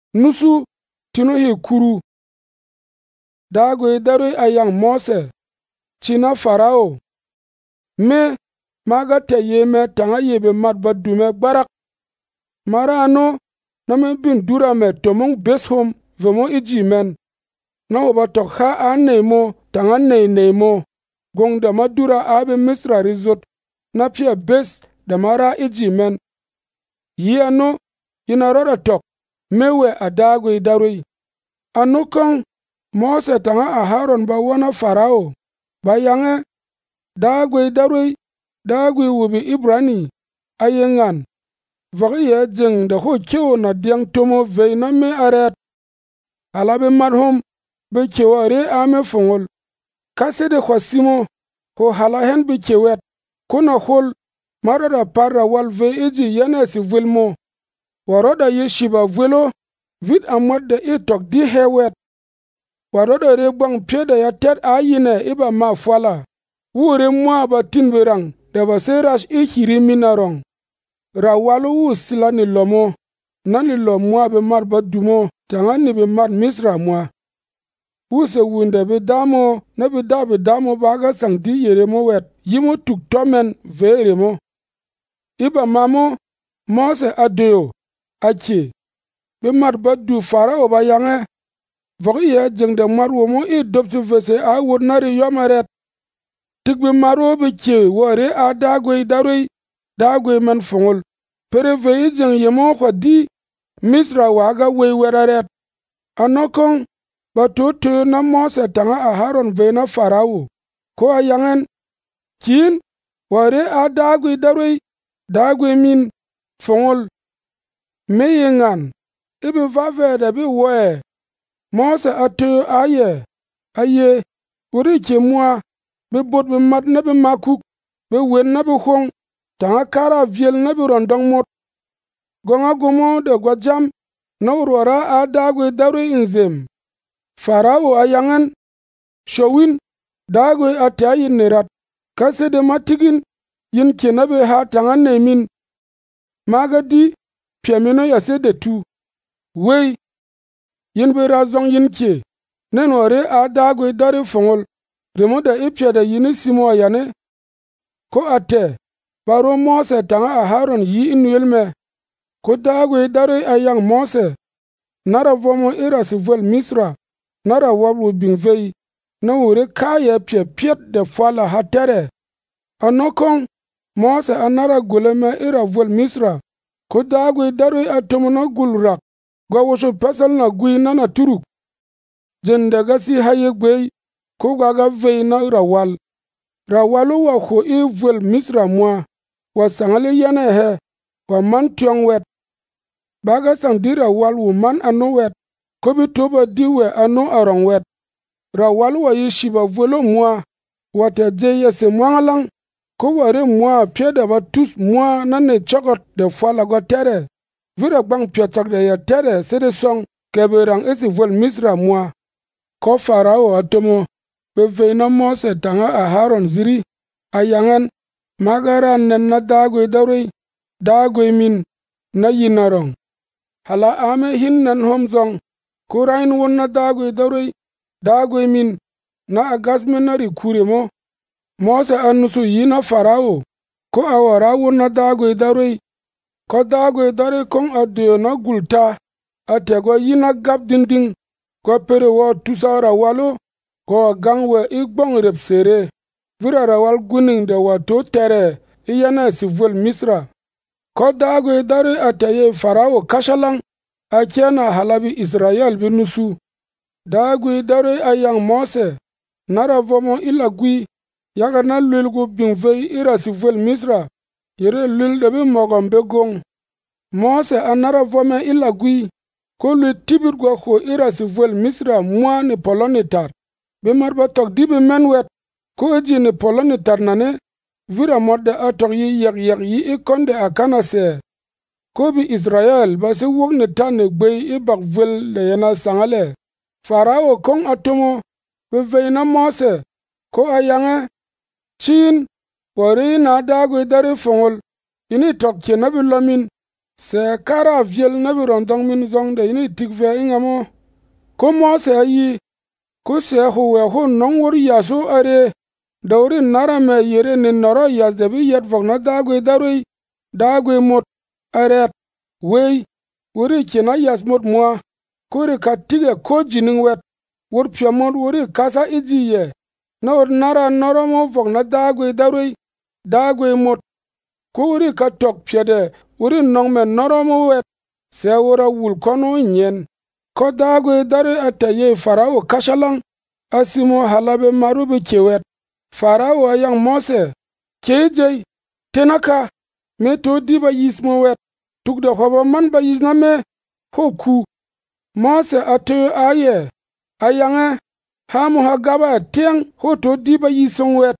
nusu tinu hi kuru dagwe daroi ayang Mose china Farao me maga te yeme tanga yebe mat ba dume barak mara ano na me bin dura me tomong beshom vemo iji men na hoba tok ha a neimo tanga neimo gong da madura abe Misra rizot na pia bes da mara iji men yi ano ina rora tok mewe a dagwe daroi ano kong Mose tanga a Haron ba wana Farao ba yange dagwe daroi dagwe wubi Ibrani ayengan vagi ye jeng da ho kewo na diang tomo vei na me aret alabe marhom be kewo re ame fongol kase de khwasimo ho halahen be kewet kuna hol marada parra wal ve iji yana si vilmo waroda yeshiba velo vid amad da itok di hewet waroda re bang pieda ya tet ayine iba ma fwala wure mwa ba tinberang da ba serash ihiri minarong rawalu wu sila ni lomo nani lomwa be mar ba dumo tanga ni be mar Misra mwa wuse wunde be damo na be damo baga sang di yeremo wet yimo tuk tomen veremo iba mamo Mose adeo achi be mar ba du Farao ba yange vogi ye jeng de mar womo I dobsi vese a wot nari yomaret tik be maro be che wore a dagwe daroi dagwe man fongol pere vei jeng yemo kwa di Misra waga wei weraret anokong ba to na Mose tanga a Haron vei na Farao ko a yangen kin wore a dagwe daroi dagwe min fongol meyengan ibe vave da be woe Mose ato aye uri ke mwa be bot be mat na be makuk be wen na be hong tanga kara viel na be rondong mot gonga gomo de gwajam na urwara a dagwe daroi inzem Farao ayangan showin dagwe atayin nerat kase de matigin yin kenabe ha tanga nemin magadi piamino yase de tu wei yin be razong yin ke nen wore a dagwe dare fongol remo da ipya da yini simo ayane ko ate baro Mose tanga a Haron yi inuelme ko dagwe dare ayang Mose nara vomo ira si vol Misra nara wablu bingvei na wore kaya pye piet de fwala hatere anokong Mose anara guleme ira vol Misra ko dagwe dare atomono gulrak gwa wosho pesal na gui na turuk jende gasi haye gwei ko gwaga vei na rawalu wa ho I vol Misra mwa wa sangale yana he wa man tyong wet baga sang di rawal wu man ano wet ko bi toba diwe ano arong wet rawalu wa yishiba volo mwa wa te je yese mwangalang ko ware mwa pieda ba tus mwa na ne chokot de fwala go tere vira bang piachak de ya tere sede song keberang isi vol Misra mwa ko Farao atomo be veina Mose tanga a Haron ziri ayangan magara nen na dagwe daroi dagwe min na yinarong hala ame hin nan homzong kurain won na dagwe daroi dagwe min na agasme na rikure mo Mose anusu yina Farao ko awara won na dagwe daroi ko dagwe dare kong adeo na gulta atego yina gap dinding ko pere wo tusara walo ko gangwe igbong repsere virara wal guning de wato tere iyana si vol Misra ko dagwe dare ataye Farao kashalang akena halabi Israel binusu dagwe dare ayang Mose nara vomo ilagui yaga na lulgu bingvei ira si vol Misra yere lul de bi mogombe gong Mose anara vome ilagui ko lu tibir gwa ho ira si vol Misra mwa ni polonitar be marba tok dibe menwet ko eji ni polonitar nane vira modde atok yi yak yi ikonde akana se ko bi Israel ba se wok ni tane gbei ibak vol de yana sangale Farao kong atomo be veina Mose ko ayange chin wari na dagwe dare fongol ini tok kenabi lomin Se kara viel na bi rondong min zong de ini tikve ingamo. Ko Mose yi, ko se huwe ho nong wor yaso are, dawri nara me yere ni noro yas de bi yet vok na dagwe darui, dagwe mot, aret, wey, wori kena yas mot mwa, kore ka tige ko jining wet, wor piamot wori kasa iji ye, na wor nara noro mo vok na dagwe darui, dagwe mot, ko wori ka tok piede, wori nong me noro mo wet, se wora wul kono nyen. Ko dagwe darui ataye Farao kashalang, asimo halabe marubi kewet. Farao ayang Mose, kejey, tenaka, me to diba yismo wet, tukda hoba man ba yisna me, hoku. Mose atoyo aye, ayange, hamu hagaba tiang, ho to diba yisong wet.